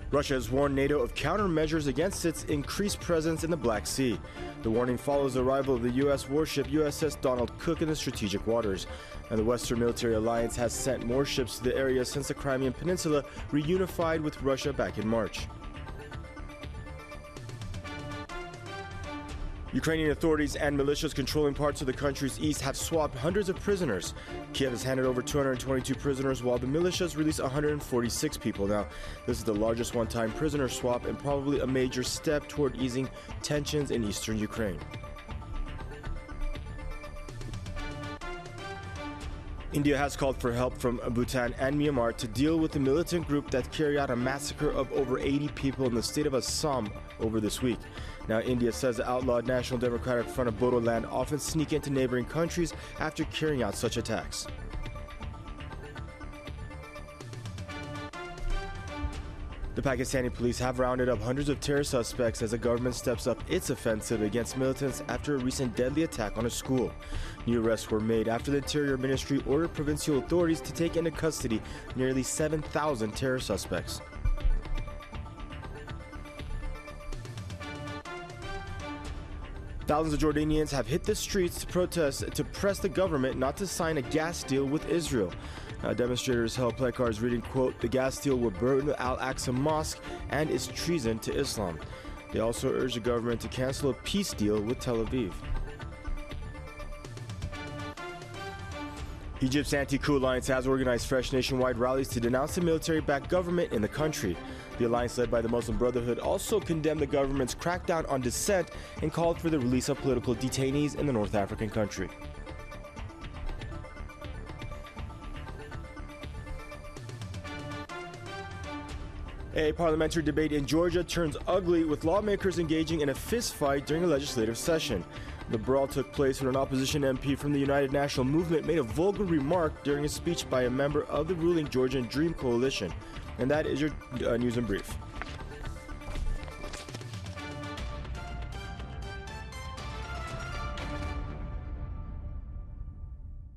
Russia has warned NATO of countermeasures against its increased presence in the Black Sea. The warning follows the arrival of the U.S. warship USS Donald Cook in the strategic waters. And the Western Military Alliance has sent more ships to the area since the Crimean Peninsula reunified with Russia back in March. Ukrainian authorities and militias controlling parts of the country's east have swapped hundreds of prisoners. Kiev has handed over 222 prisoners, while the militias released 146 people. Now, this is the largest one-time prisoner swap and probably a major step toward easing tensions in eastern Ukraine. India has called for help from Bhutan and Myanmar to deal with the militant group that carried out a massacre of over 80 people in the state of Assam over this week. Now, India says the outlawed National Democratic Front of Bodoland often sneak into neighboring countries after carrying out such attacks. The Pakistani police have rounded up hundreds of terror suspects as the government steps up its offensive against militants after a recent deadly attack on a school. New arrests were made after the Interior Ministry ordered provincial authorities to take into custody nearly 7,000 terror suspects. Thousands of Jordanians have hit the streets to protest to press the government not to sign a gas deal with Israel. Demonstrators held placards reading, quote, "The gas deal will burn the Al-Aqsa Mosque and is treason to Islam." They also urged the government to cancel a peace deal with Tel Aviv. Egypt's anti-coup alliance has organized fresh nationwide rallies to denounce the military-backed government in the country. The alliance, led by the Muslim Brotherhood, also condemned the government's crackdown on dissent and called for the release of political detainees in the North African country. A parliamentary debate in Georgia turns ugly, with lawmakers engaging in a fistfight during a legislative session. The brawl took place when an opposition MP from the United National Movement made a vulgar remark during a speech by a member of the ruling Georgian Dream Coalition. And that is your news in brief.